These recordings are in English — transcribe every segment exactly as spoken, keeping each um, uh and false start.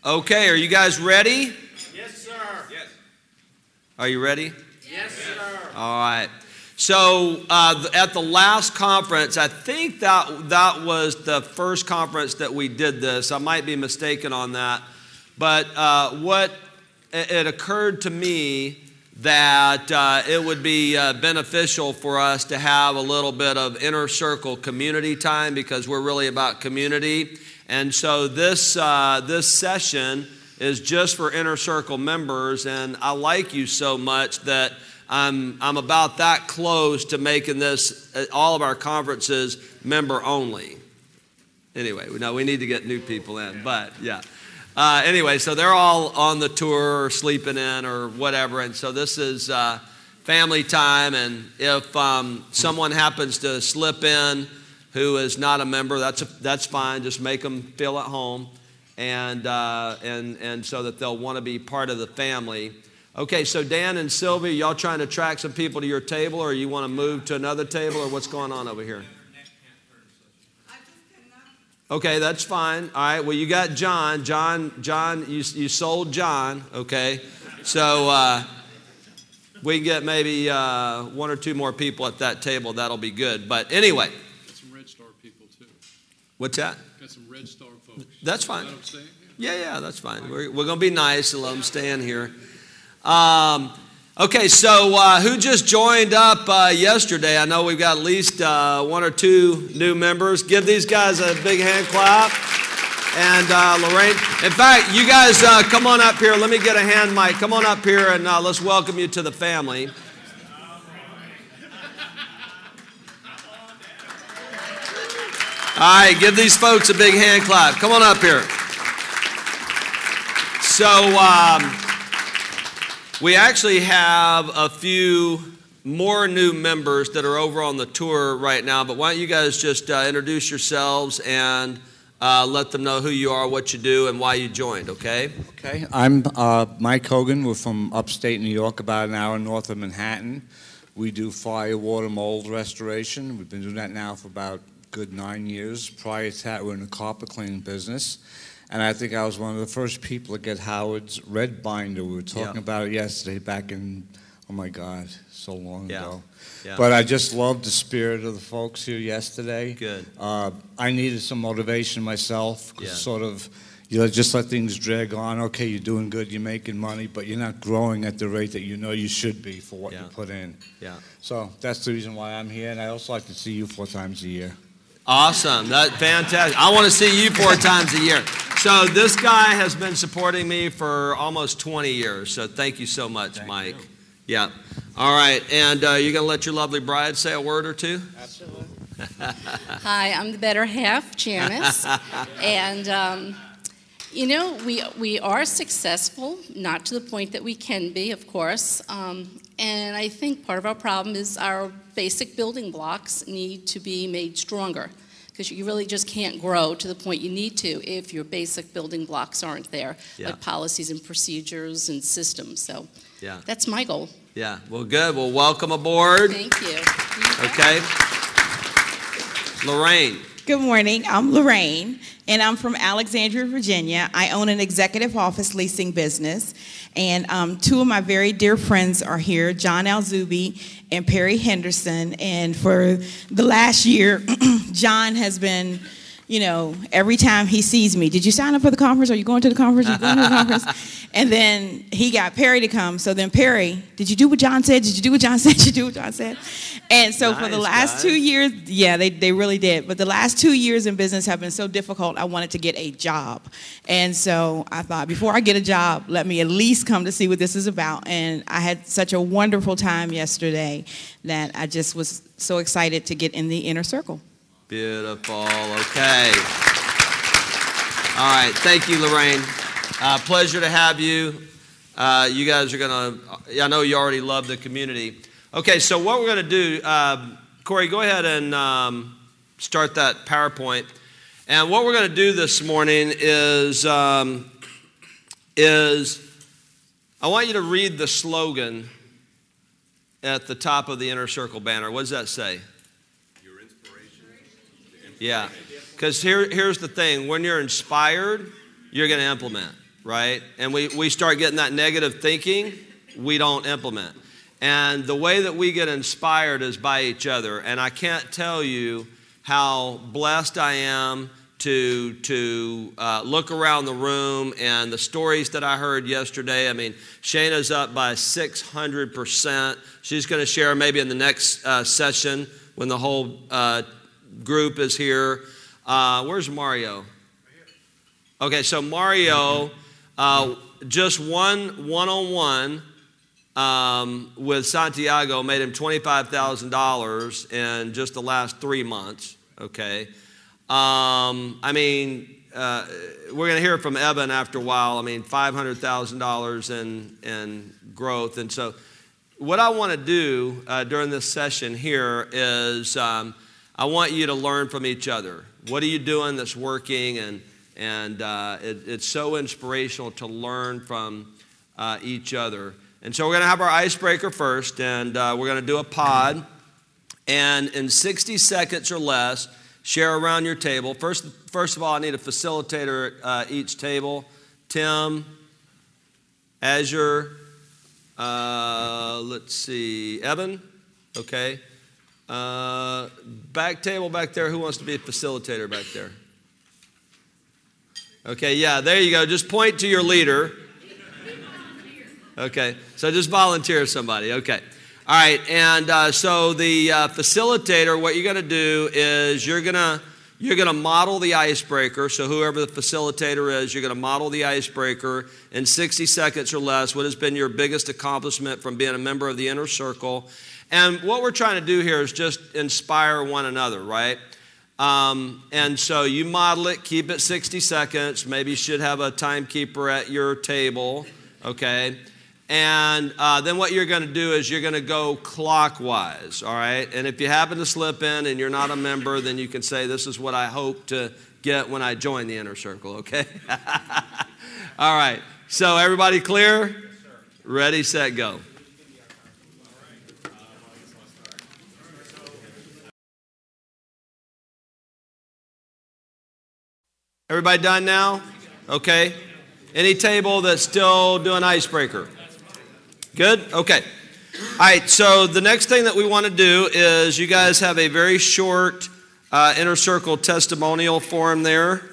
Okay, are you guys ready? Yes, sir. Yes. Are you ready? Yes, sir. All right. So uh, at the last conference, I think that that was the first conference that we did this. I might be mistaken on that. But uh, what it occurred to me that uh, it would be uh, beneficial for us to have a little bit of inner circle community time because we're really about community. And so this uh, this session is just for inner circle members, and I like you so much that I'm I'm about that close to making this uh, all of our conferences member only. Anyway, no, we need to get new people in, but yeah. Uh, anyway, so they're all on the tour or sleeping in or whatever, and so this is uh, family time. And if um, someone happens to slip in who is not a member, that's a, that's fine. Just make them feel at home, and uh, and and so that they'll want to be part of the family. Okay, so Dan and Sylvia, y'all trying to attract some people to your table, or you want to move to another table, or what's going on over here? Okay, that's fine. All right. Well, you got John. John. John. You you sold John. Okay, so uh, we can get maybe uh, one or two more people at that table. That'll be good. But anyway. Red Star people too. What's that? Got some Red Star folks. That's fine. Let them stay? Yeah, yeah, that's fine. We're, we're going to be nice and let them stay in here. Um, okay, so uh, who just joined up uh, yesterday? I know we've got at least uh, one or two new members. Give these guys a big hand clap. And uh, Lorraine, in fact, you guys uh, come on up here. Let me get a hand mic. Come on up here and uh, let's welcome you to the family. All right, give these folks a big hand clap. Come on up here. So um, we actually have a few more new members that are over on the tour right now, but why don't you guys just uh, introduce yourselves and uh, let them know who you are, what you do, and why you joined, okay? Okay, I'm uh, Mike Hogan. We're from upstate New York, about an hour north of Manhattan. We do fire, water, mold restoration. We've been doing that now for about good nine years. Prior to that, we were in the carpet cleaning business. And I think I was one of the first people to get Howard's red binder. We were talking yeah. about it yesterday back in, oh my God, so long yeah. ago. Yeah. But I just loved the spirit of the folks here yesterday. Good. Uh, I needed some motivation myself. Yeah. Sort of, you know, just let things drag on. Okay, you're doing good, you're making money, but you're not growing at the rate that you know you should be for what yeah. you put in. Yeah. So that's the reason why I'm here. And I also like to see you four times a year. Awesome. That's fantastic. I want to see you four times a year. So this guy has been supporting me for almost twenty years. So thank you so much, thank Mike. You. Yeah. All right. And uh, you're going to let your lovely bride say a word or two? Absolutely. Hi, I'm the better half, Janice. and, um, you know, we, we are successful, not to the point that we can be, of course. Um, and I think part of our problem is our basic building blocks need to be made stronger, because you really just can't grow to the point you need to if your basic building blocks aren't there, yeah. like policies and procedures and systems. So yeah. that's my goal. Yeah, well, good. Well, welcome aboard. Thank you. Okay. Lorraine. Good morning. I'm Lorraine, and I'm from Alexandria, Virginia. I own an executive office leasing business, and um, two of my very dear friends are here, John Alzubi and Perry Henderson. And for the last year, John has been, you know, every time he sees me, did you sign up for the conference? Are you going to the conference? Are you going to the conference? And then he got Perry to come. So then Perry, did you do what John said? Did you do what John said? Did you do what John said? And so nice, for the last guys. two years, yeah, they, they really did. But the last two years in business have been so difficult, I wanted to get a job. And so I thought, before I get a job, let me at least come to see what this is about. And I had such a wonderful time yesterday that I just was so excited to get in the inner circle. Beautiful. Okay. All right. Thank you, Lorraine. Uh, pleasure to have you. Uh, you guys are going to, I know you already love the community. Okay, so what we're going to do, uh, Corey, go ahead and um, start that PowerPoint. And what we're going to do this morning is, um, is I want you to read the slogan at the top of the Inner Circle banner. What does that say? Your inspiration. Yeah, because here, here's the thing. When you're inspired, you're going to implement. right? And we, we start getting that negative thinking, we don't implement. And the way that we get inspired is by each other. And I can't tell you how blessed I am to, to uh, look around the room and the stories that I heard yesterday. I mean, Shayna's up by six hundred percent. She's going to share maybe in the next uh, session when the whole uh, group is here. Uh, where's Mario? Okay, so Mario, uh, just one one-on-one um, with Santiago made him twenty-five thousand dollars in just the last three months, okay? Um, I mean, uh, we're going to hear from Evan after a while. I mean, five hundred thousand dollars in, in growth. And so what I want to do uh, during this session here is um, I want you to learn from each other. What are you doing that's working? And, and uh, it, it's so inspirational to learn from uh, each other. And so we're going to have our icebreaker first, and uh, we're going to do a pod. And in sixty seconds or less, share around your table. First, first of all, I need a facilitator at uh, each table. Tim, Azure, uh, let's see, Evan, okay. Uh, back table back there, who wants to be a facilitator back there? Okay, yeah, there you go. Just point to your leader. Okay, so just volunteer somebody, okay. All right, and uh, so the uh, facilitator, what you're going to do is you're going to you're going to model the icebreaker. So whoever the facilitator is, you're going to model the icebreaker in sixty seconds or less. What has been your biggest accomplishment from being a member of the Inner Circle? And what we're trying to do here is just inspire one another, right? Um, and so you model it, keep it sixty seconds. Maybe you should have a timekeeper at your table, okay? And uh, then what you're going to do is you're going to go clockwise, all right? And if you happen to slip in and you're not a member, then you can say, this is what I hope to get when I join the Inner Circle, okay? All right. So everybody clear? Yes, sir. Ready, set, go. Everybody done now? Okay. Any table that's still doing icebreaker? Good? Okay. All right, so the next thing that we want to do is you guys have a very short uh, Inner Circle testimonial form there.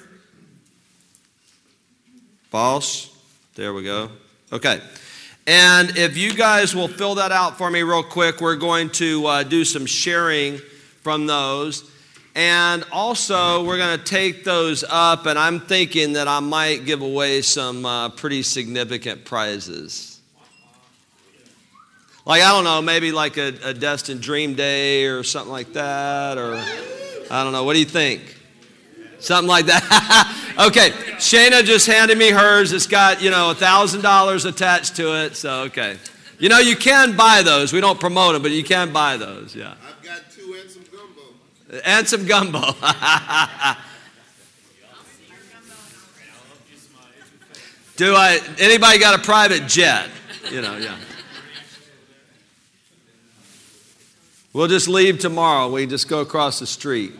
Boss, there we go. Okay. And if you guys will fill that out for me real quick, we're going to uh, do some sharing from those. And also, we're going to take those up, and I'm thinking that I might give away some uh, pretty significant prizes. Like, I don't know, maybe like a, a Destined Dream Day or something like that, or I don't know. What do you think? Something like that? Okay, Shayna just handed me hers. It's got, you know, one thousand dollars attached to it, so okay. You know, you can buy those. We don't promote them, but you can buy those, yeah. I've got two and some gumbo. And some gumbo. Do I, anybody got a private jet? You know, yeah. We'll just leave tomorrow. We just go across the street.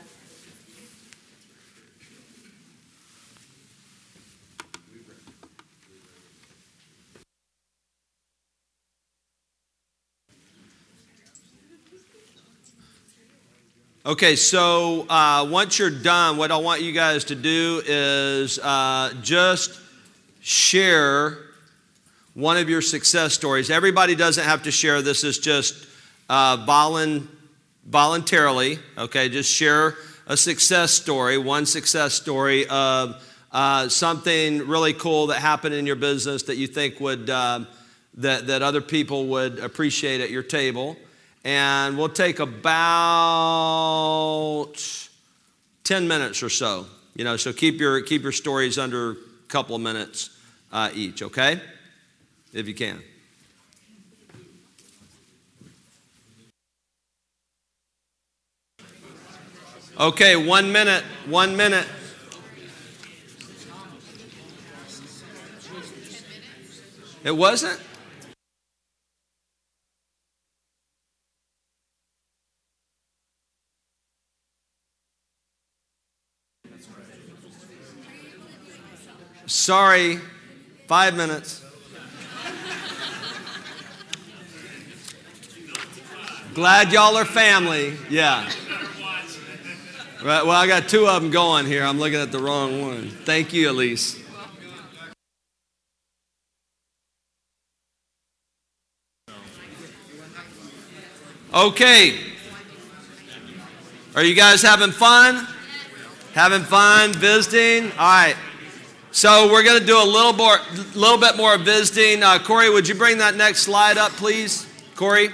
Okay, so uh, once you're done, what I want you guys to do is uh, just share one of your success stories. Everybody doesn't have to share. This is just uh, volun- voluntarily, okay? Just share a success story, one success story of uh, something really cool that happened in your business that you think would, uh, that, that other people would appreciate at your table. And we'll take about ten minutes or so. You know, so keep your keep your stories under a couple of minutes uh, each, okay? If you can. Okay, one minute, one minute. It wasn't? Sorry, Five minutes. Glad y'all are family. Yeah. Right. Well, I got two of them going here. I'm looking at the wrong one. Thank you, Elise. Okay. Are you guys having fun? Having fun visiting? All right. So we're going to do a little more, little bit more visiting. Uh, Corey, would you bring that next slide up, please? Corey?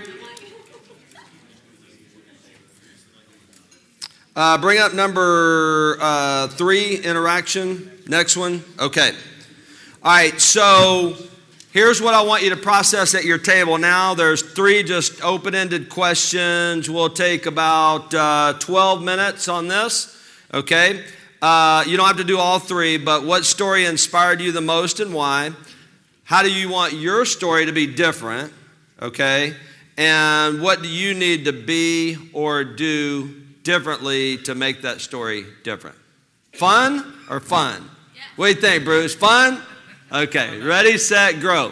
Uh, bring up number uh, three, interaction. Next one. Okay. All right. So here's what I want you to process at your table now. There's three just open-ended questions. We'll take about uh, twelve minutes on this. Okay. Uh, you don't have to do all three, but what story inspired you the most and why? How do you want your story to be different? Okay. And what do you need to be or do differently to make that story different? Fun or fun? Yeah. What do you think, Bruce? Fun? Okay. Ready, set, grow.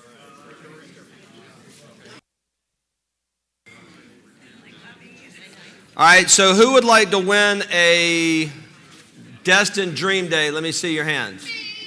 All right. So who would like to win a Destined Dream Day? Let me see your hands.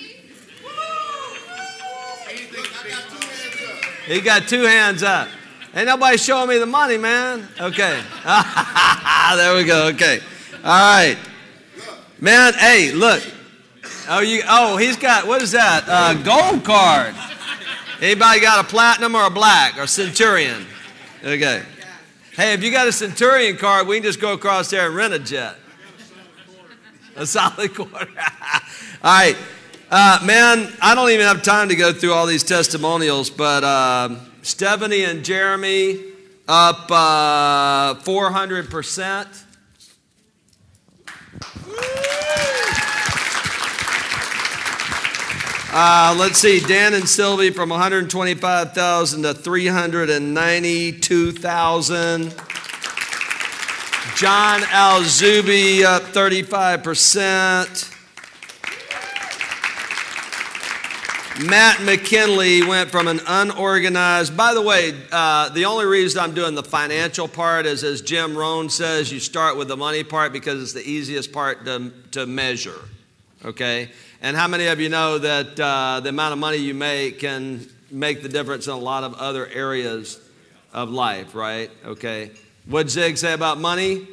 He got two hands up. Ain't nobody showing me the money, man. Okay. There we go. Okay. All right. Man, hey, look. Oh, you. Oh, he's got, what is that? Uh, gold card. Anybody got a platinum or a black or centurion? Okay. Hey, if you got a centurion card, we can just go across there and rent a jet. A solid quarter. All right. Uh, man, I don't even have time to go through all these testimonials, but uh, Stephanie and Jeremy up uh, four hundred percent. Uh, let's see, Dan and Sylvie from one hundred twenty-five thousand to three hundred ninety-two thousand. John Alzubi up thirty-five percent. Matt McKinley went from an unorganized, by the way, uh, the only reason I'm doing the financial part is, as Jim Rohn says, you start with the money part because it's the easiest part to, to measure, okay? And how many of you know that uh, the amount of money you make can make the difference in a lot of other areas of life, right? Okay. What'd Zig say about money?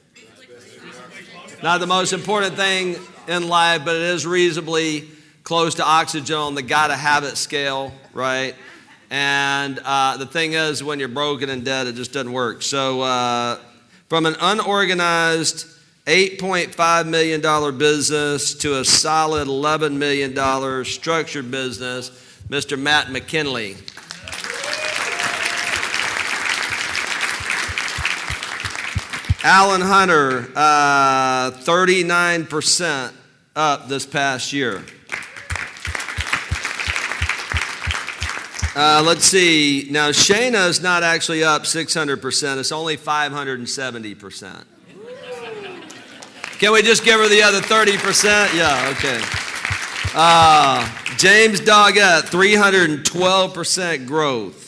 Not the most important thing in life, but it is reasonably close to oxygen on the gotta have it scale, right? And uh, the thing is, when you're broken and dead, it just doesn't work. So uh, from an unorganized eight point five million dollars business to a solid eleven million dollars structured business, Mister Matt McKinley. Alan Hunter, uh, thirty-nine percent up this past year. Uh, let's see. Now, Shayna's not actually up six hundred percent. It's only five hundred seventy percent. Can we just give her the other thirty percent? Yeah, okay. Uh, James Doggett, three hundred twelve percent growth.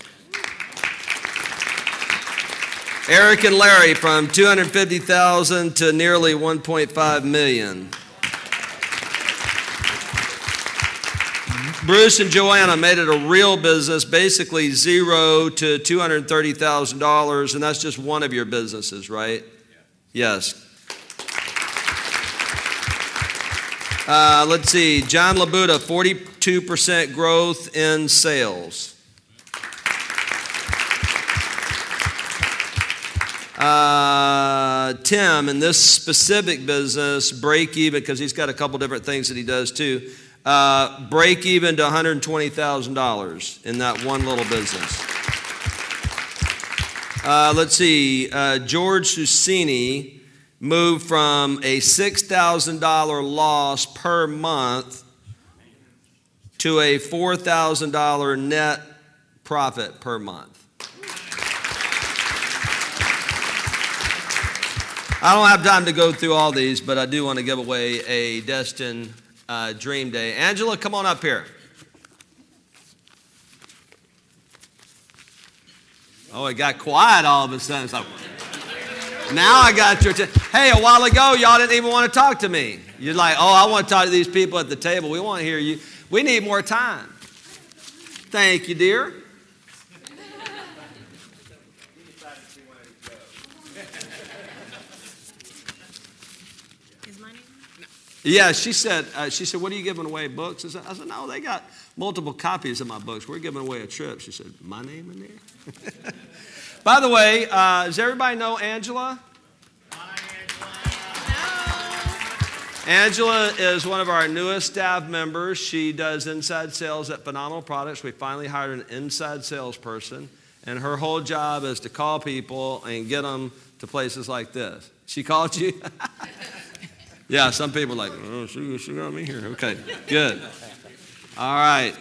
Eric and Larry from two hundred fifty thousand to nearly one point five million. Bruce and Joanna made it a real business, basically zero to two hundred thirty thousand dollars, and that's just one of your businesses, right? Yes. Uh, let's see, John Labuda, forty-two percent growth in sales. Uh, Tim, in this specific business, break even, because he's got a couple different things that he does too, uh, break even to one hundred twenty thousand dollars in that one little business. Uh, let's see, uh, George Susini moved from a six thousand dollars loss per month to a four thousand dollars net profit per month. I don't have time to go through all these, but I do want to give away a Destined uh, Dream Day. Angela, come on up here. Oh, it got quiet all of a sudden. It's like, now I got your attention. Hey, a while ago, y'all didn't even want to talk to me. You're like, oh, I want to talk to these people at the table. We want to hear you. We need more time. Thank you, dear. Is my name? No. Yeah, she said, uh, she said, what are you giving away, books? I said, I said, no, they got multiple copies of my books. We're giving away a trip. She said, my name in there? By the way, uh, does everybody know Angela? Angela is one of our newest staff members. She does inside sales at Phenomenal Products. We finally hired an inside salesperson, and her whole job is to call people and get them to places like this. She called you? Yeah, some people are like, oh, she, she got me here. Okay, good. All right.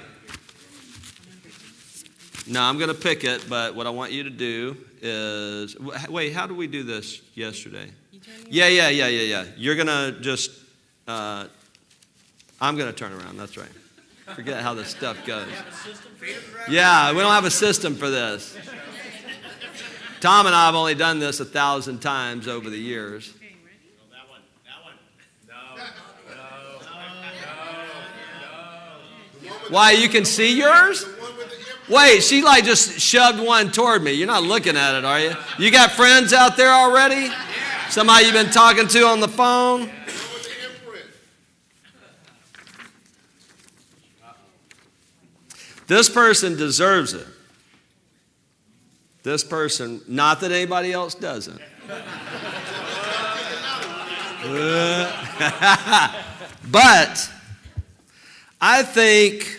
Now, I'm going to pick it, but what I want you to do is, wait, how did we do this yesterday? Yeah, yeah, yeah, yeah, yeah. You're going to just, uh, I'm going to turn around. That's right. Forget how this stuff goes. Yeah, we don't have a system for this. Tom and I have only done this a thousand times over the years. Why, you can see yours? Wait, she like just shoved one toward me. You're not looking at it, are you? You got friends out there already? Somebody you've been talking to on the phone? This person deserves it. This person, not that anybody else doesn't. But I think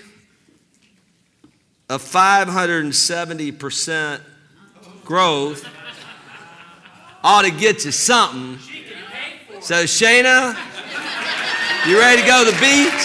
a five hundred seventy percent growth ought to get you something. So, Shayna, you ready to go to the beach?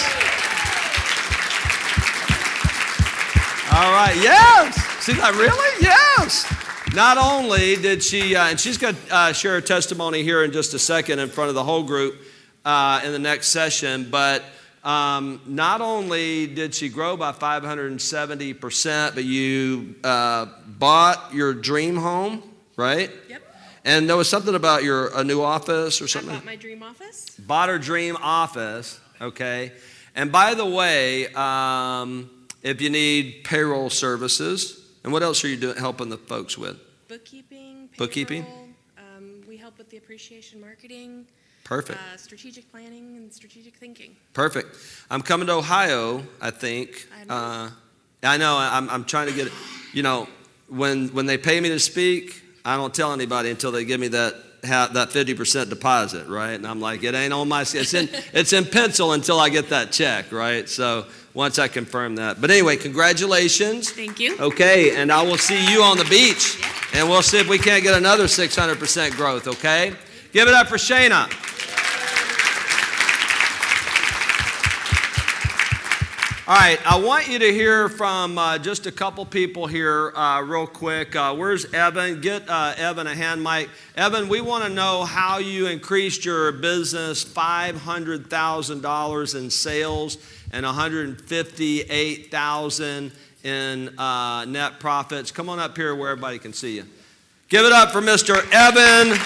All right, yes. She's like, really? Yes. Not only did she, uh, and she's going to uh, share her testimony here in just a second in front of the whole group uh, in the next session, but Um, not only did she grow by five hundred seventy percent, but you uh, bought your dream home, right? Yep. And there was something about your a new office or something? I bought my dream office. Bought her dream office, okay. And by the way, um, if you need payroll services, and what else are you doing, helping the folks with? Bookkeeping, payroll, Bookkeeping? Um, we help with the appreciation marketing. Perfect. Uh, strategic planning and strategic thinking. Perfect. I'm coming to Ohio, I think. I know. Uh, I know. I'm, I'm trying to get, you know, when when they pay me to speak, I don't tell anybody until they give me that that fifty percent deposit, right? And I'm like, it ain't on my, it's in, it's in pencil until I get that check, right? So once I confirm that. But anyway, congratulations. Thank you. Okay, and I will see you on the beach, and we'll see if we can't get another six hundred percent growth, okay? Give it up for Shayna. All right, I want you to hear from uh, just a couple people here uh, real quick. Uh, where's Evan? Get uh, Evan a hand mic. Evan, we want to know how you increased your business five hundred thousand dollars in sales and one hundred fifty-eight thousand dollars in uh, net profits. Come on up here where everybody can see you. Give it up for Mister Evan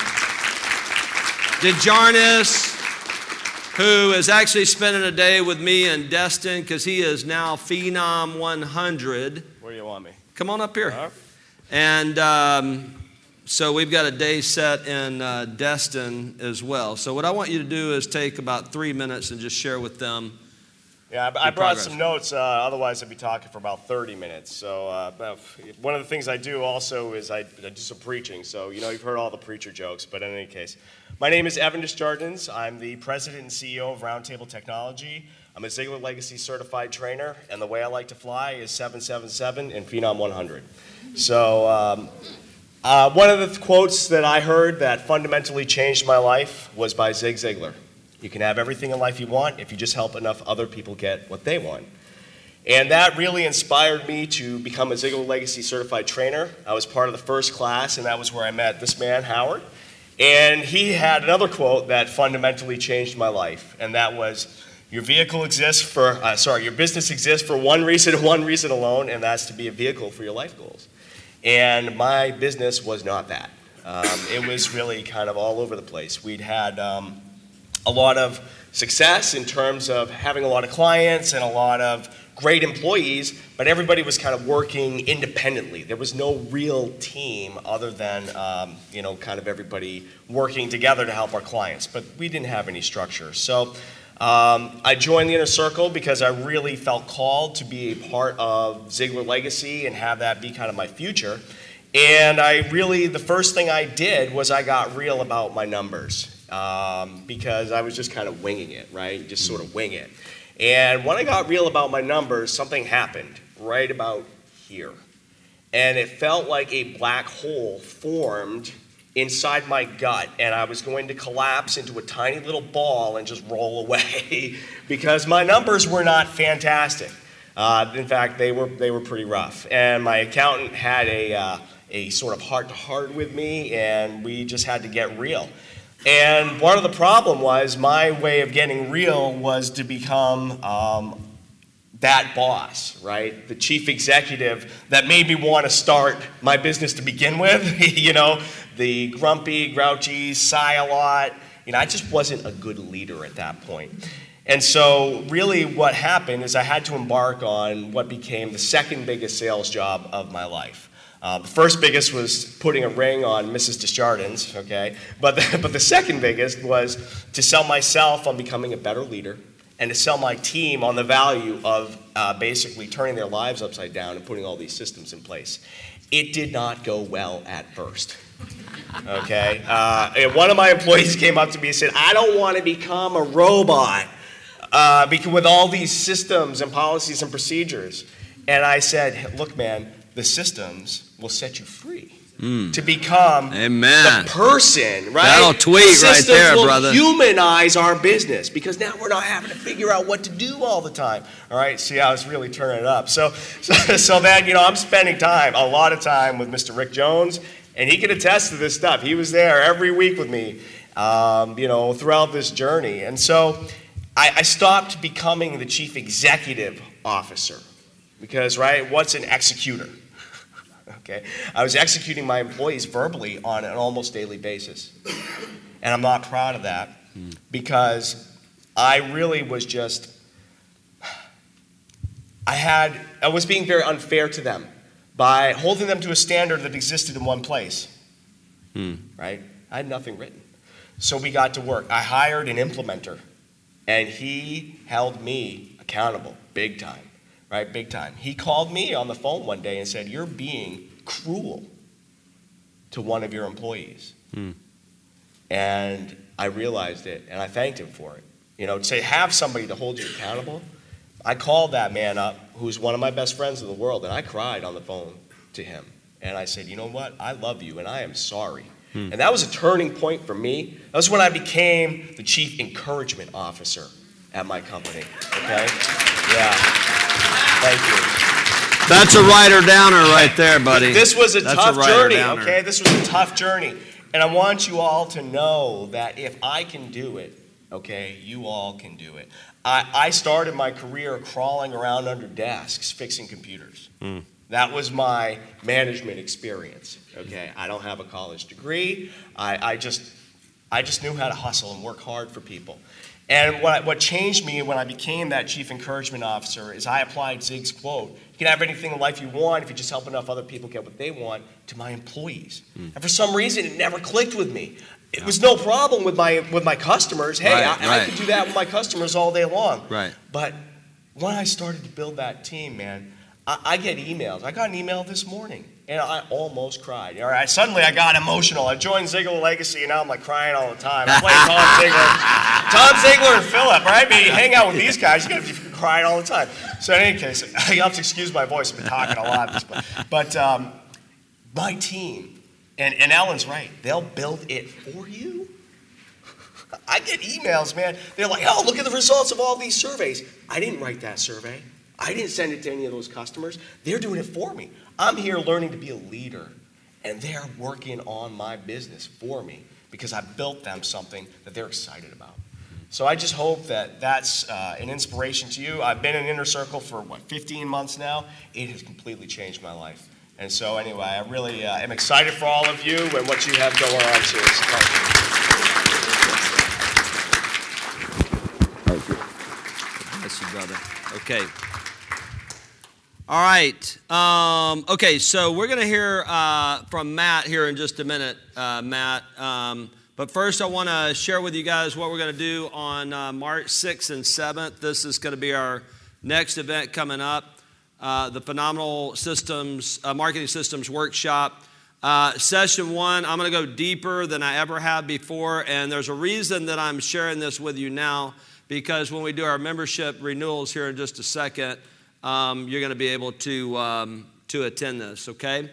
DeJarnis, who is actually spending a day with me in Destin because he is now Phenom one hundred. Where do you want me? Come on up here. Right. And um, so we've got a day set in uh, Destin as well. So what I want you to do is take about three minutes and just share with them. Yeah, I, I brought progress. some notes. Uh, otherwise, I'd be talking for about thirty minutes. So uh, one of the things I do also is I, I do some preaching. So, you know, you've heard all the preacher jokes, but in any case. My name is Evan Desjardins. I'm the president and C E O of Roundtable Technology. I'm a Ziegler Legacy certified trainer, and the way I like to fly is seven seven seven and Phenom one hundred. So um, uh, one of the quotes that I heard that fundamentally changed my life was by Zig Ziglar. You can have everything in life you want if you just help enough other people get what they want. And that really inspired me to become a Ziegler Legacy certified trainer. I was part of the first class, and that was where I met this man, Howard. And he had another quote that fundamentally changed my life, and that was, your vehicle exists for, uh, sorry, your business exists for one reason and one reason alone, and that's to be a vehicle for your life goals. And my business was not that. Um, it was really kind of all over the place. We'd had um, a lot of success in terms of having a lot of clients and a lot of great employees, but everybody was kind of working independently. There was no real team other than, um, you know, kind of everybody working together to help our clients, but we didn't have any structure. So um, I joined the Inner Circle because I really felt called to be a part of Ziegler Legacy and have that be kind of my future. And I really, the first thing I did was I got real about my numbers um, because I was just kind of winging it, right? Just sort of wing it. And when I got real about my numbers, something happened right about here. And it felt like a black hole formed inside my gut, and I was going to collapse into a tiny little ball and just roll away because my numbers were not fantastic. Uh, in fact, they were, they were pretty rough. And my accountant had a, uh, a sort of heart-to-heart with me, and we just had to get real. And part of the problem was my way of getting real was to become um, that boss, right? The chief executive that made me want to start my business to begin with. You know, the grumpy, grouchy, sigh a lot. You know, I just wasn't a good leader at that point. And so really what happened is I had to embark on what became the second biggest sales job of my life. Uh, the first biggest was putting a ring on Missus Desjardins, okay? But the, but the second biggest was to sell myself on becoming a better leader and to sell my team on the value of uh, basically turning their lives upside down and putting all these systems in place. It did not go well at first, okay? Uh, and one of my employees came up to me and said, I don't want to become a robot uh, because with all these systems and policies and procedures. And I said, look, man, the systems will set you free mm. to become Amen. The person, right? That'll tweet the right there, will brother. Humanize our business because now we're not having to figure out what to do all the time. All right, see, I was really turning it up. So, so, so then, you know, I'm spending time, a lot of time with Mister Rick Jones, and he can attest to this stuff. He was there every week with me, um, you know, throughout this journey. And so I, I stopped becoming the chief executive officer because, right, what's an executor? Okay. I was executing my employees verbally on an almost daily basis. And I'm not proud of that because I really was just, I had, I was being very unfair to them by holding them to a standard that existed in one place, hmm. right? I had nothing written. So we got to work. I hired an implementer, and he held me accountable big time. Right, big time. He called me on the phone one day and said, you're being cruel to one of your employees. Hmm. And I realized it, and I thanked him for it. You know, to have somebody to hold you accountable. I called that man up, who's one of my best friends in the world, and I cried on the phone to him. And I said, you know what? I love you, and I am sorry. Hmm. And that was a turning point for me. That was when I became the chief encouragement officer at my company, okay? Yeah. Thank you. That's a writer downer right there, buddy. This was a That's tough a journey, downer. okay? This was a tough journey. And I want you all to know that if I can do it, okay, you all can do it. I, I started my career crawling around under desks fixing computers. Mm. That was my management experience, okay? I don't have a college degree. I, I, just, I just knew how to hustle and work hard for people. And what, what changed me when I became that chief encouragement officer is I applied Zig's quote, you can have anything in life you want if you just help enough other people get what they want, to my employees. Mm. And for some reason, it never clicked with me. It yeah. was no problem with my, with my customers. Hey, right, I, right. I could do that with my customers all day long. Right. But when I started to build that team, man, I, I get emails. I got an email this morning. And I almost cried. All right, suddenly I got emotional. I joined Ziegler Legacy, and now I'm like crying all the time. I play Tom Ziegler, Tom Ziegler and Philip, right? I mean, you hang out with these guys, you're gonna be crying all the time. So in any case, you have to excuse my voice. I've been talking a lot. This, but but um, my team, and, and Ellen's right. They'll build it for you. I get emails, man. They're like, oh, look at the results of all these surveys. I didn't write that survey. I didn't send it to any of those customers. They're doing it for me. I'm here learning to be a leader, and they're working on my business for me because I built them something that they're excited about. So I just hope that that's uh, an inspiration to you. I've been in Inner Circle for, what, fifteen months now? It has completely changed my life. And so anyway, I really uh, am excited for all of you and what you have going on too. So thank you. Thank you. Bless you, brother. Okay. All right. Um, okay, so we're going to hear uh, from Matt here in just a minute, uh, Matt. Um, but first, I want to share with you guys what we're going to do on uh, March sixth and seventh. This is going to be our next event coming up, uh, the Phenomenal Systems uh, Marketing Systems Workshop. Uh, session one, I'm going to go deeper than I ever have before, and there's a reason that I'm sharing this with you now, because when we do our membership renewals here in just a second, um, you're going to be able to, um, to attend this, okay?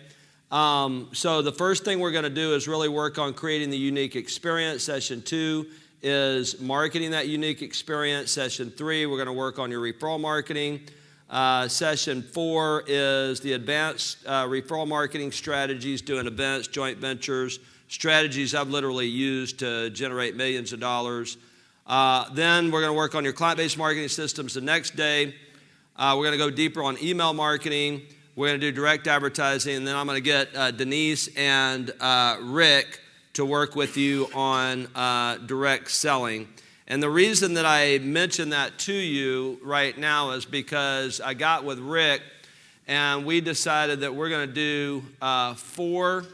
Um, so the first thing we're going to do is really work on creating the unique experience. Session two is marketing that unique experience. Session three, we're going to work on your referral marketing. Uh, session four is the advanced uh, referral marketing strategies, doing events, joint ventures, strategies I've literally used to generate millions of dollars. Uh, then we're going to work on your client-based marketing systems the next day. Uh, we're going to go deeper on email marketing. We're going to do direct advertising, and then I'm going to get uh, Denise and uh, Rick to work with you on uh, direct selling. And the reason that I mention that to you right now is because I got with Rick, and we decided that we're going to do uh, four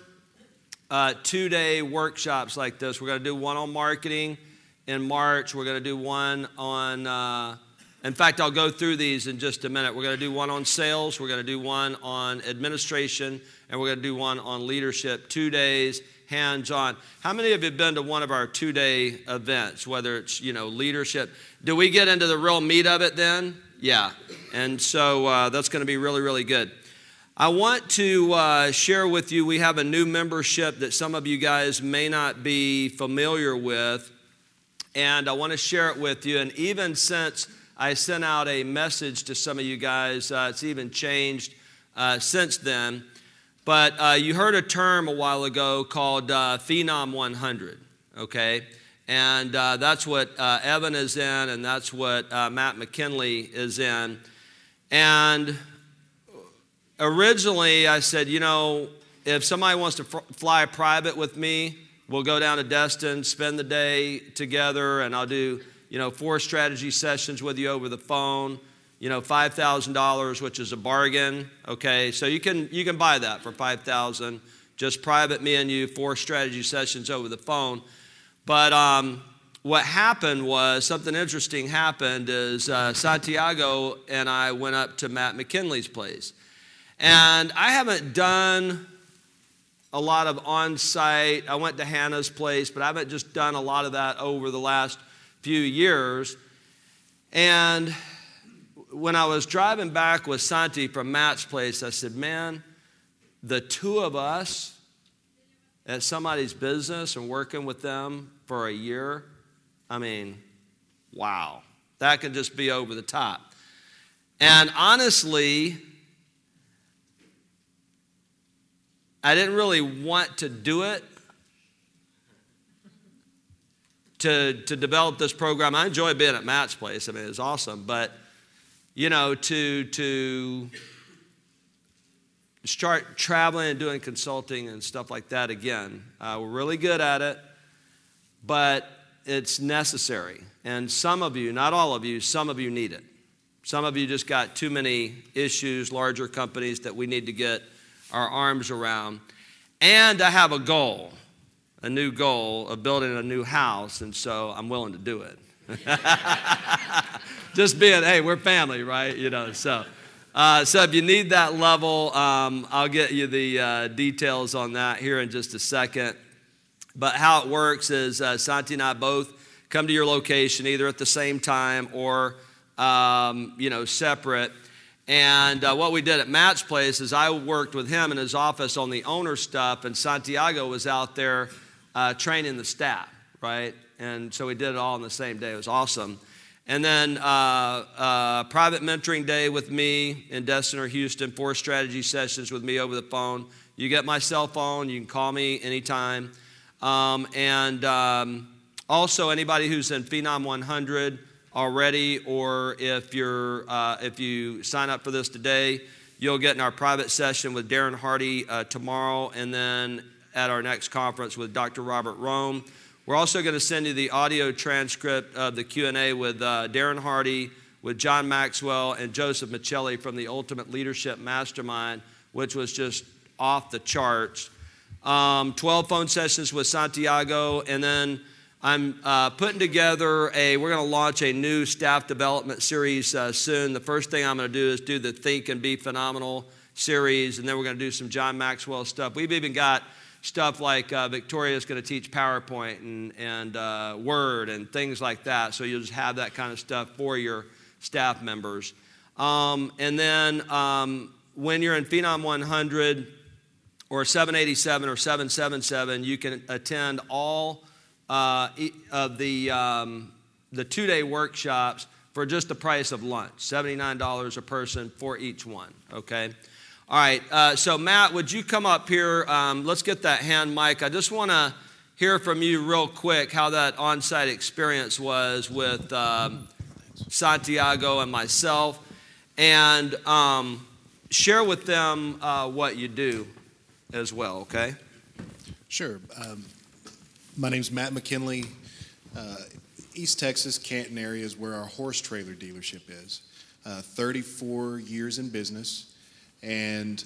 uh, two-day workshops like this. We're going to do one on marketing in March. We're going to do one on... Uh, In fact, I'll go through these in just a minute. We're going to do one on sales, we're going to do one on administration, and we're going to do one on leadership. Two days, hands-on. How many of you have been to one of our two-day events, whether it's, you know, leadership? Do we get into the real meat of it then? Yeah. And so uh, that's going to be really, really good. I want to uh, share with you, we have a new membership that some of you guys may not be familiar with, and I want to share it with you. And even since I sent out a message to some of you guys. Uh, it's even changed uh, since then. But uh, you heard a term a while ago called uh, Phenom one hundred, okay? And uh, that's what uh, Evan is in, and that's what uh, Matt McKinley is in. And originally I said, you know, if somebody wants to fr- fly private with me, we'll go down to Destin, spend the day together, and I'll do, you know, four strategy sessions with you over the phone, you know, five thousand dollars, which is a bargain, okay? So you can you can buy that for five thousand dollars, just private me and you, four strategy sessions over the phone. But um, what happened was, something interesting happened is uh, Santiago and I went up to Matt McKinley's place. And I haven't done a lot of on-site, I went to Hannah's place, but I haven't just done a lot of that over the last few years. And when I was driving back with Santi from Matt's place, I said, man, the two of us at somebody's business and working with them for a year, I mean, wow, that could just be over the top. And honestly, I didn't really want to do it to, to develop this program. I enjoy being at Matt's place. I mean, it's awesome. But, you know, to, to start traveling and doing consulting and stuff like that again, uh, we're really good at it, but it's necessary. And some of you, not all of you, some of you need it. Some of you just got too many issues, larger companies that we need to get our arms around. And I have a goal, a new goal of building a new house, and so I'm willing to do it. Just being, hey, we're family, right? You know, so uh, so if you need that level, um, I'll get you the uh, details on that here in just a second. But how it works is uh, Santi and I both come to your location either at the same time or, um, you know, separate. And uh, what we did at Matt's place is I worked with him in his office on the owner stuff, and Santiago was out there uh, training the staff, right? And so we did it all on the same day. It was awesome. And then uh, uh, private mentoring day with me in Destin or Houston, four strategy sessions with me over the phone. You get my cell phone. You can call me anytime. Um, and um, also anybody who's in Phenom one hundred already, or if you're uh, if you sign up for this today, you'll get in our private session with Darren Hardy uh, tomorrow, and then at our next conference with Doctor Robert Rome. We're also going to send you the audio transcript of the Q and A with uh, Darren Hardy, with John Maxwell, and Joseph Michelli from the Ultimate Leadership Mastermind, which was just off the charts. Um, twelve phone sessions with Santiago, and then I'm uh, putting together a, we're going to launch a new staff development series uh, soon. The first thing I'm going to do is do the Think and Be Phenomenal series, and then we're going to do some John Maxwell stuff. We've even got stuff like uh, Victoria's going to teach PowerPoint and, and uh, Word and things like that, so you'll just have that kind of stuff for your staff members. Um, and then um, when you're in Phenom one hundred or seven eighty-seven or seven seventy-seven, you can attend all uh, of the, um, the two-day workshops for just the price of lunch, seventy-nine dollars a person for each one, okay? All right, uh, so Matt, would you come up here? Um, let's get that hand mic. I just want to hear from you real quick how that on-site experience was with um, Santiago and myself, and um, share with them uh, what you do as well, okay? Sure. Um, my name's Matt McKinley. Uh, East Texas, Canton area is where our horse trailer dealership is. Uh, thirty-four years in business. And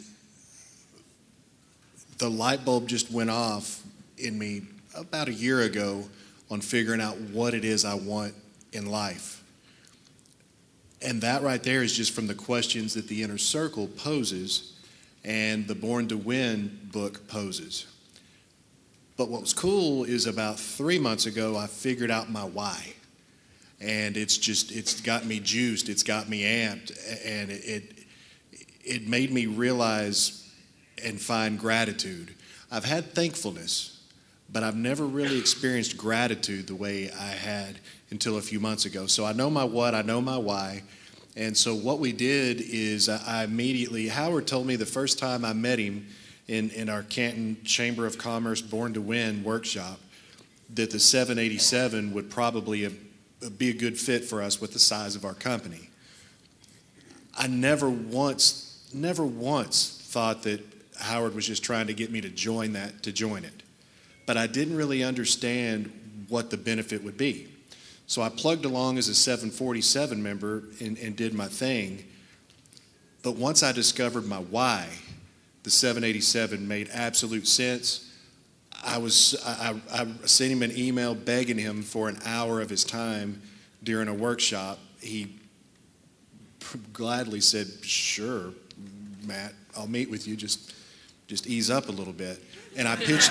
the light bulb just went off in me about a year ago on figuring out what it is I want in life. And that right there is just from the questions that the Inner Circle poses and the Born to Win book poses. But what was cool is about three months ago, I figured out my why. And it's just, it's got me juiced, it's got me amped, and it, it It made me realize and find gratitude. I've had thankfulness, but I've never really experienced gratitude the way I had until a few months ago. So I know my what, I know my why. And so what we did is I immediately, Howard told me the first time I met him in, in our Canton Chamber of Commerce Born to Win workshop that the seven eighty-seven would probably a, be a good fit for us with the size of our company. I never once Never once thought that Howard was just trying to get me to join that, to join it. But I didn't really understand what the benefit would be. So I plugged along as a seven forty-seven member and, and did my thing. But once I discovered my why, the seven eighty-seven made absolute sense. I was I, I sent him an email begging him for an hour of his time during a workshop. He gladly said, "Sure, Matt, I'll meet with you, just just ease up a little bit." And I pitched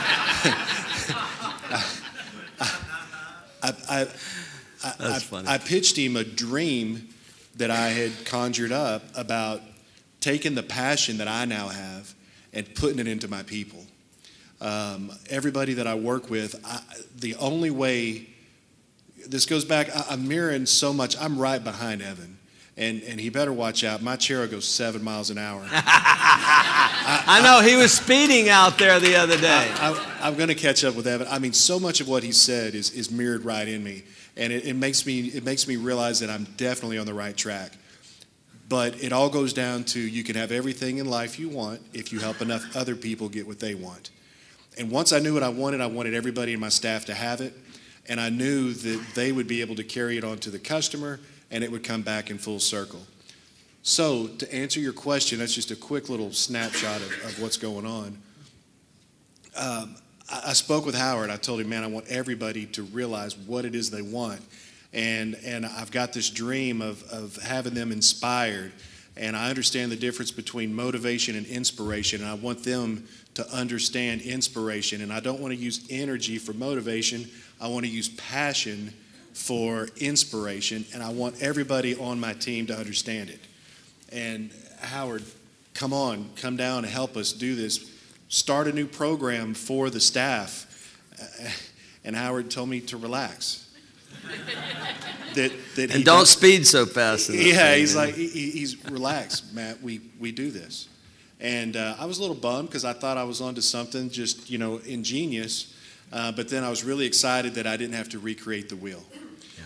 I, I, I, That's I, funny. I pitched him a dream that I had conjured up about taking the passion that I now have and putting it into my people. Um, everybody that I work with, I, the only way, this goes back, I, I'm mirroring so much, I'm right behind Evan. And, and he better watch out. My chair goes seven miles an hour. I, I know, he was speeding out there the other day. I, I, I'm going to catch up with Evan. I mean, so much of what he said is, is mirrored right in me. And it, it, makes me, it makes me realize that I'm definitely on the right track. But it all goes down to you can have everything in life you want if you help enough other people get what they want. And once I knew what I wanted, I wanted everybody in my staff to have it. And I knew that they would be able to carry it on to the customer, and it would come back in full circle. So to answer your question, that's just a quick little snapshot of, of what's going on. Um, I, I spoke with Howard. I told him, man, I want everybody to realize what it is they want. And, and I've got this dream of, of having them inspired. And I understand the difference between motivation and inspiration. And I want them to understand inspiration. And I don't want to use energy for motivation. I want to use passion for inspiration, and I want everybody on my team to understand it. And Howard, come on, come down and help us do this. Start a new program for the staff. And Howard told me to relax. that, that and don't speed so fast. Yeah, thing, he's man. like, he, he's relaxed, Matt, we, we do this. And uh, I was a little bummed because I thought I was onto something just, you know, ingenious. Uh, but then I was really excited that I didn't have to recreate the wheel.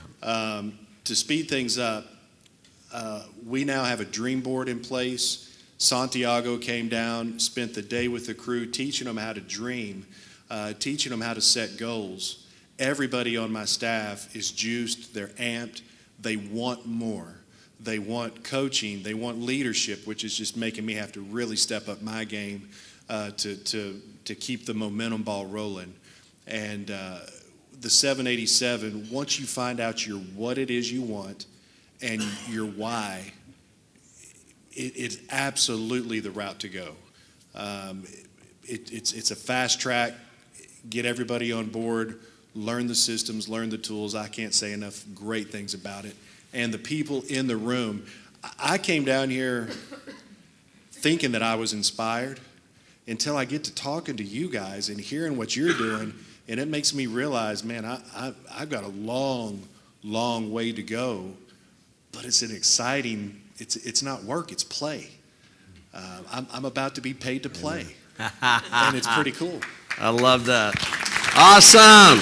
Um, to speed things up, uh, we now have a dream board in place Santiago came down, spent the day with the crew, teaching them how to dream, uh, teaching them how to set goals. Everybody on my staff is juiced, they're amped, they want more. They want coaching, they want leadership, which is just making me have to really step up my game uh, to, to, to keep the momentum ball rolling. And uh, the seven eighty-seven, once you find out your what it is you want and your why, it, it's absolutely the route to go. Um, it, it's, it's a fast track, get everybody on board, learn the systems, learn the tools. I can't say enough great things about it. And the people in the room, I came down here thinking that I was inspired until I get to talking to you guys and hearing what you're doing, and it makes me realize, man, I, I, I've got a long, long way to go, but it's an exciting, it's, it's not work, it's play. Uh, I'm, I'm about to be paid to play, and it's pretty cool. I love that. Awesome.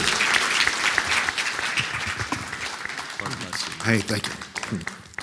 Hey, thank you.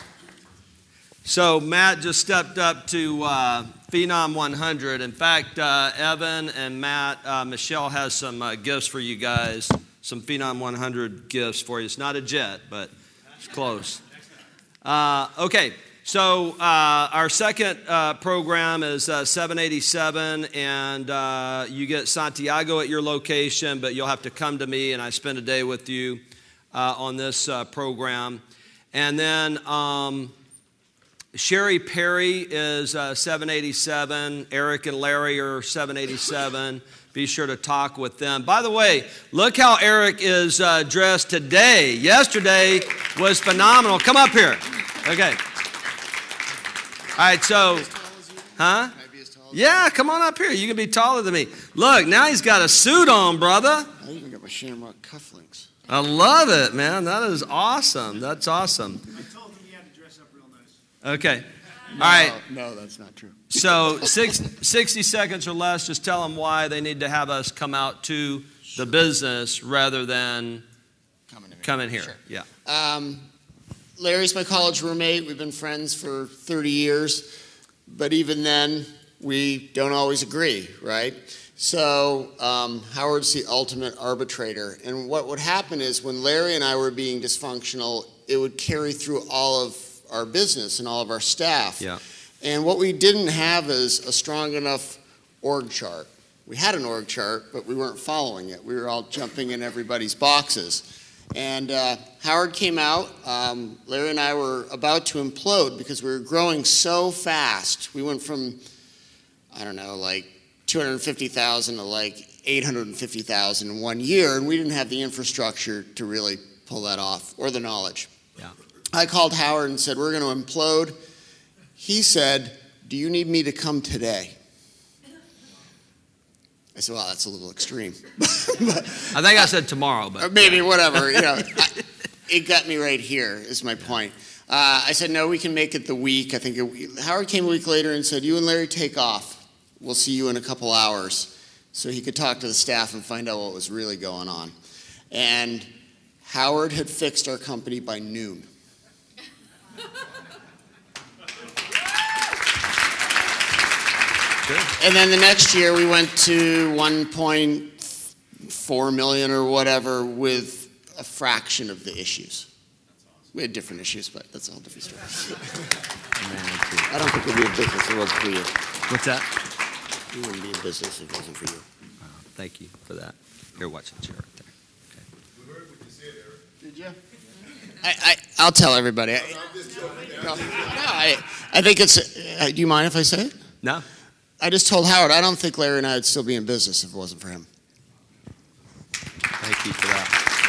So Matt just stepped up to uh, Phenom one hundred. In fact, uh, Evan and Matt, uh, Michelle has some uh, gifts for you guys, some Phenom one hundred gifts for you. It's not a jet, but it's close. Uh, okay, so uh, our second uh, program is uh, seven eighty-seven, and uh, you get Santiago at your location, but you'll have to come to me, and I spend a day with you uh, on this uh, program. And then um, Sherry Perry is uh, seven eighty-seven. Eric and Larry are seven eighty-seven. Be sure to talk with them. By the way, look how Eric is uh, dressed today. Yesterday was phenomenal. Come up here. Okay. All right, so, huh? Yeah, come on up here. You can be taller than me. Look, now he's got a suit on, brother. I even got my Shamrock cufflinks. I love it, man. That is awesome. That's awesome. I told him he had to dress up real nice. Okay. No, All right. No, that's not true. So six, sixty seconds or less, just tell them why they need to have us come out to the business rather than come in here. Sure. Yeah. Um, Larry's my college roommate. We've been friends for thirty years. But even then, we don't always agree, right? So um, Howard's the ultimate arbitrator. And what would happen is when Larry and I were being dysfunctional, it would carry through all of our business and all of our staff. Yeah. And what we didn't have is a strong enough org chart. We had an org chart, but we weren't following it. We were all jumping in everybody's boxes. And uh, Howard came out. Um, Larry and I were about to implode because we were growing so fast. We went from, I don't know, like two hundred fifty thousand to like eight hundred fifty thousand in one year, and we didn't have the infrastructure to really pull that off, or the knowledge. Yeah. I called Howard and said, we're going to implode. He said, do you need me to come today? I said, well, that's a little extreme. But, I think I said tomorrow, but. or maybe whatever, you know. I, it got me right here, is my point. Uh, I said, no, we can make it the week. I think it, Howard came a week later and said, you and Larry take off. We'll see you in a couple hours. So he could talk to the staff and find out what was really going on. And Howard had fixed our company by noon. Good. And then the next year we went to one point four million or whatever with a fraction of the issues. We had different issues, but that's a whole different story. I don't think we'd be in business if it wasn't for you. What's that? We wouldn't be in business if it wasn't for you. Oh, thank you for that. Here, watch the chair right there. Okay. We heard what you said, Eric. Did you? I, I, I'll tell everybody. I, I'm just joking. no, no, I, I think it's, uh, do you mind if I say it? No? I just told Howard, I don't think Larry and I would still be in business if it wasn't for him. Thank you for that.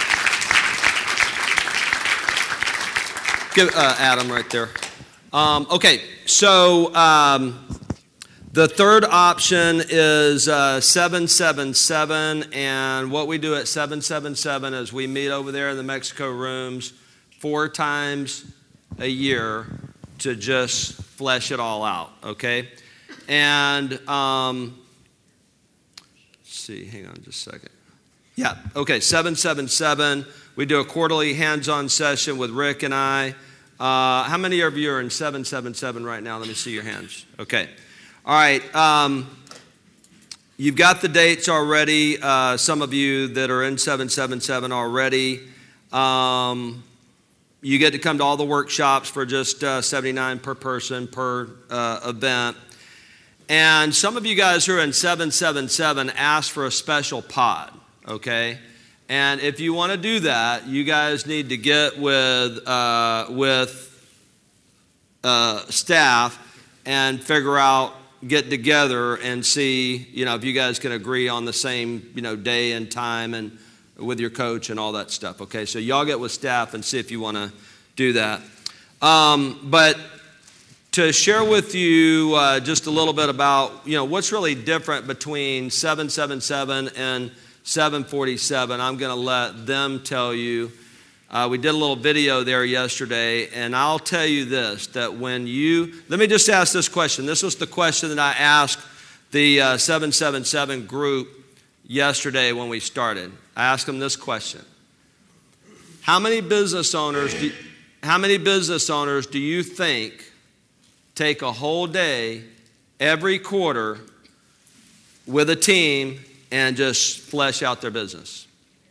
Give uh, Adam right there. Um, okay, so um, the third option is uh, seven seven seven, and what we do at seven seven seven is we meet over there in the Mexico rooms four times a year to just flesh it all out, okay? And um, let's see, hang on just a second. Yeah, okay, seven seven seven. We do a quarterly hands-on session with Rick and I. Uh, how many of you are in seven seven seven right now? Let me see your hands. Okay. All right. Um, you've got the dates already. Uh, some of you that are in seven seven seven already. Um, you get to come to all the workshops for just uh, seventy-nine dollars per person per uh, event. And some of you guys who are in seven seven seven asked for a special pod, okay? And if you want to do that, you guys need to get with uh, with uh, staff and figure out, get together and see, you know, if you guys can agree on the same, you know, day and time and with your coach and all that stuff, okay? So y'all get with staff and see if you want to do that. Um, but to share with you uh, just a little bit about, you know, what's really different between seven seven seven and seven forty-seven, I'm going to let them tell you. Uh, we did a little video there yesterday, and I'll tell you this, that when you, let me just ask this question. This was the question that I asked the uh, seven seven seven group yesterday when we started. I asked them this question. How many business owners do, how many business owners do you think take a whole day every quarter with a team and just flesh out their business?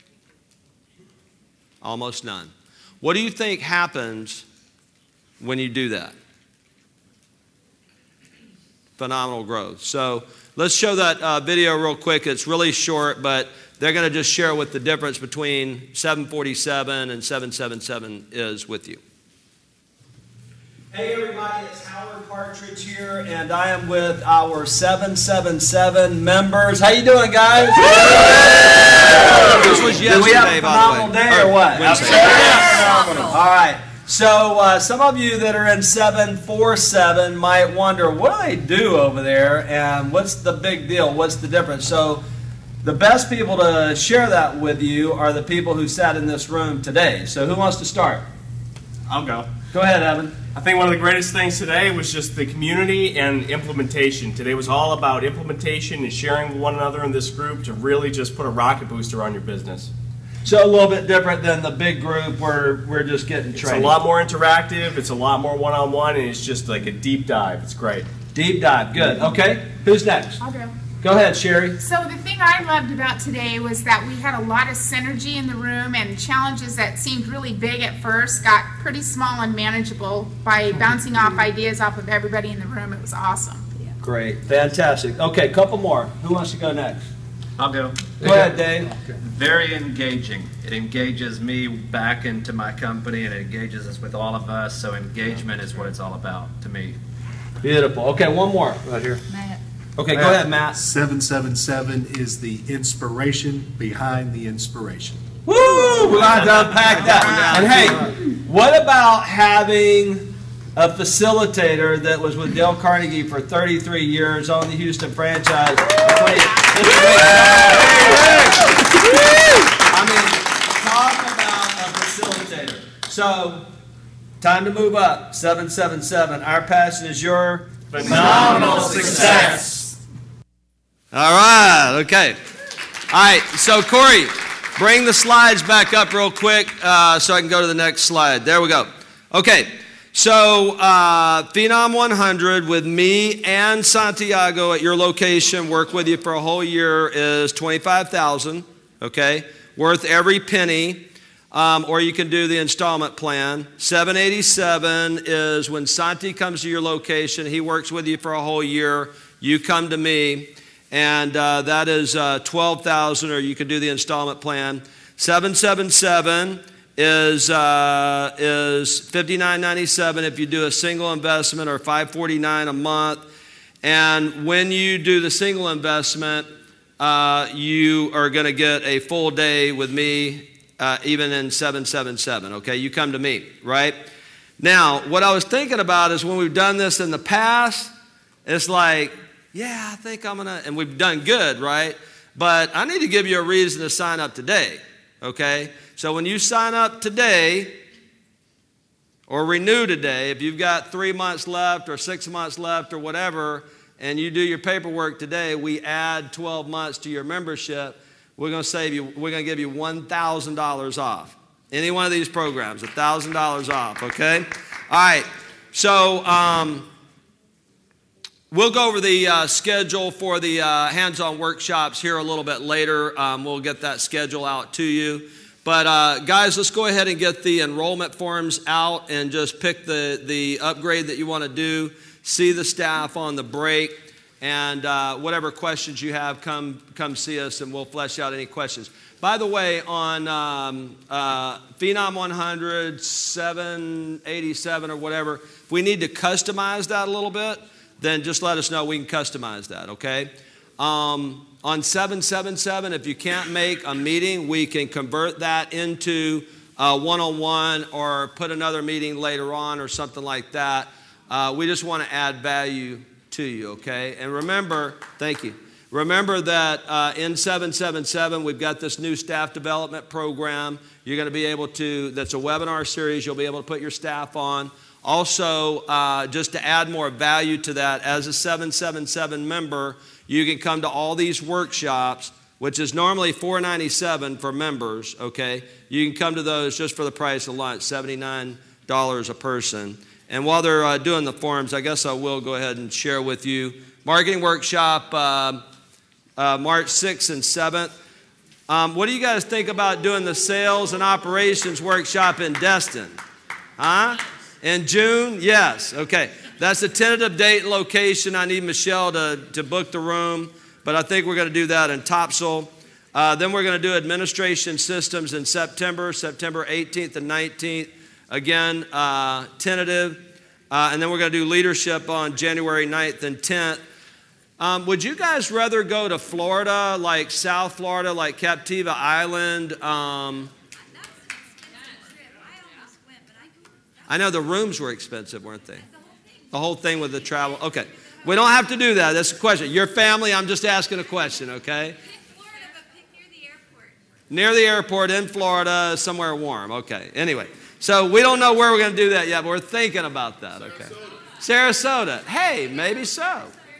Almost none. What do you think happens when you do that? Phenomenal growth. So let's show that uh, video real quick. It's really short, but they're going to just share what the difference between seven forty-seven and seven seventy-seven is with you. Hey everybody, it's Howard Partridge here, and I am with our seven seven seven members. How you doing, guys? This was yesterday, Did we have a by the phenomenal way. day or what? Wednesday. Phenomenal. All right. So uh, some of you that are in seven forty-seven might wonder, what do they do over there, and what's the big deal? What's the difference? So the best people to share that with you are the people who sat in this room today. So who wants to start? I'll go. Go ahead, Evan. I think one of the greatest things today was just the community and implementation. Today was all about implementation and sharing with one another in this group to really just put a rocket booster on your business. So a little bit different than the big group where we're just getting trained. It's a lot more interactive, it's a lot more one-on-one, and it's just like a deep dive. It's great. Deep dive, good. Okay, who's next? I'll go. Go ahead, Sherry. So the thing I loved about today was that we had a lot of synergy in the room, and challenges that seemed really big at first got pretty small and manageable by bouncing off ideas off of everybody in the room. It was awesome. Great, fantastic. Okay, couple more. Who wants to go next? I'll go. Go ahead, Dave. Very engaging. It engages me back into my company, and it engages us with all of us, so engagement is what it's all about to me. Beautiful. Okay, one more right here. Matt. Okay, go ahead, Matt. seven seven seven is the inspiration behind the inspiration. Woo! We're going to unpack that. And hey, what about having a facilitator that was with Dale Carnegie for thirty-three years on the Houston franchise? I mean, talk about a facilitator. So, time to move up. seven seven seven. Our passion is your phenomenal success. All right, okay. All right, so Corey, bring the slides back up real quick uh, so I can go to the next slide. There we go. Okay, so uh, Phenom one hundred with me and Santiago at your location, work with you for a whole year, is twenty-five thousand dollars, okay, worth every penny. Um, or you can do the installment plan. seven eighty-seven is when Santi comes to your location. He works with you for a whole year. You come to me, and uh, that is uh, twelve thousand dollars, or you can do the installment plan. seven seventy-seven is uh, is fifty-nine ninety-seven if you do a single investment, or five forty-nine a month. And when you do the single investment, uh, you are going to get a full day with me. Uh, even in seven seventy-seven, okay? You come to me, right? Now, what I was thinking about is when we've done this in the past, it's like, yeah, I think I'm gonna, and we've done good, right? But I need to give you a reason to sign up today, okay? So when you sign up today, or renew today, if you've got three months left or six months left or whatever, and you do your paperwork today, we add twelve months to your membership. We're going to save you, we're going to give you one thousand dollars off. Any one of these programs, one thousand dollars off, okay? All right, so um, we'll go over the uh, schedule for the uh, hands-on workshops here a little bit later. Um, we'll get that schedule out to you. But uh, guys, let's go ahead and get the enrollment forms out and just pick the, the upgrade that you want to do. See the staff on the break. And uh, whatever questions you have, come, come see us and we'll flesh out any questions. By the way, on um, uh, Phenom one hundred, seven eighty-seven or whatever, if we need to customize that a little bit, then just let us know. We can customize that, okay? Um, on seven seventy-seven, if you can't make a meeting, we can convert that into a one-on-one or put another meeting later on or something like that. Uh, we just want to add value to you, okay? And remember, thank you. Remember that uh, in seven seventy-seven, we've got this new staff development program. You're going to be able to, that's a webinar series, you'll be able to put your staff on. Also, uh, just to add more value to that, as a seven seventy-seven member, you can come to all these workshops, which is normally four ninety-seven for members, okay? You can come to those just for the price of lunch, seventy-nine dollars a person. And while they're uh, doing the forms, I guess I will go ahead and share with you. Marketing workshop, uh, uh, March sixth and seventh. Um, what do you guys think about doing the sales and operations workshop in Destin? Huh? In June? Yes. Okay. That's a tentative date and location. I need Michelle to, to book the room, but I think we're going to do that in Topsail. Uh, then we're going to do administration systems in September, September eighteenth and nineteenth. Again, uh, tentative. Uh, and then we're going to do leadership on January ninth and tenth. Um, would you guys rather go to Florida, like South Florida, like Captiva Island? Um, I know the rooms were expensive, weren't they? The whole thing with the travel. Okay. We don't have to do that. That's a question. Your family, I'm just asking a question, okay? Near the airport in Florida, somewhere warm. Okay. Anyway, so we don't know where we're going to do that yet, but we're thinking about that. Okay. Sarasota. Sarasota. Hey, maybe so.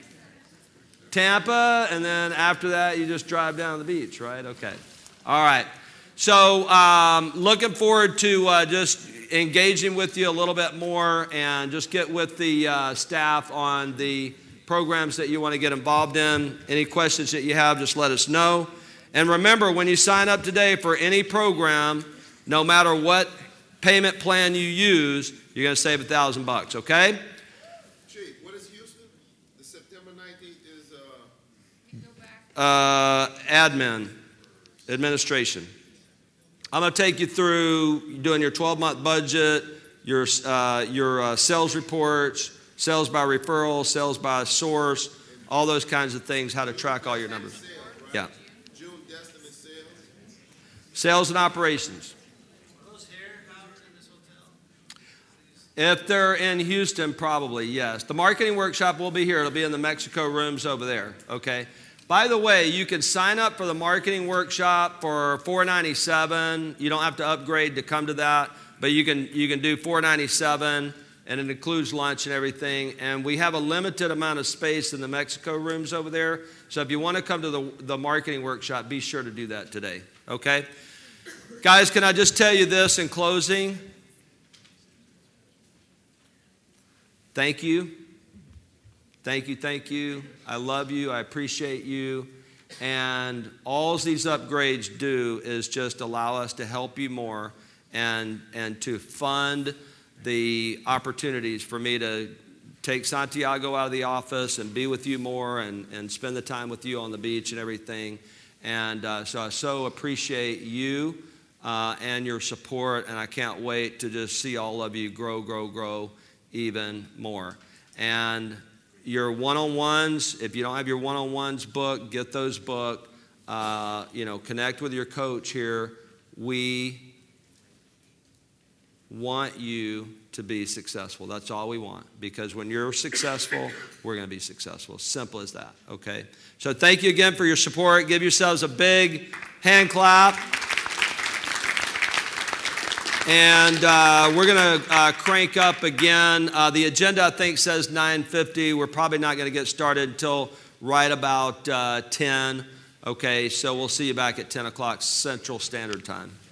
Tampa, and then after that, you just drive down to the beach, right? Okay. All right. So um, looking forward to uh, just engaging with you a little bit more and just get with the uh, staff on the programs that you want to get involved in. Any questions that you have, just let us know. And remember, when you sign up today for any program, no matter what payment plan you use, you're going to save a thousand bucks, okay? Chief, what is Houston? The September nineteenth is uh uh admin, administration. I'm going to take you through doing your twelve-month budget, your uh, your uh, sales reports, sales by referral, sales by source, all those kinds of things, how to track all your numbers. Yeah. June Destin is sales. Sales and operations. If they're in Houston, probably, yes. The marketing workshop will be here. It'll be in the Mexico rooms over there, okay? By the way, you can sign up for the marketing workshop for four ninety-seven. You don't have to upgrade to come to that, but you can you can do four ninety-seven, and it includes lunch and everything. And we have a limited amount of space in the Mexico rooms over there. So if you want to come to the, the marketing workshop, be sure to do that today, okay? Guys, can I just tell you this in closing? Thank you. Thank you, thank you. I love you. I appreciate you. And all these upgrades do is just allow us to help you more and, and to fund the opportunities for me to take Santiago out of the office and be with you more and, and spend the time with you on the beach and everything. And uh, so I so appreciate you uh, and your support, and I can't wait to just see all of you grow, grow, grow even more. And your one-on-ones, if you don't have your one-on-ones booked, get those booked. Uh, you know, connect with your coach here. We want you to be successful. That's all we want. Because when you're successful, we're going to be successful. Simple as that, okay? So thank you again for your support. Give yourselves a big hand clap. And uh, we're going to uh, crank up again. Uh, the agenda, I think, says nine fifty. We're probably not going to get started until right about uh, ten. Okay, so we'll see you back at ten o'clock Central Standard Time.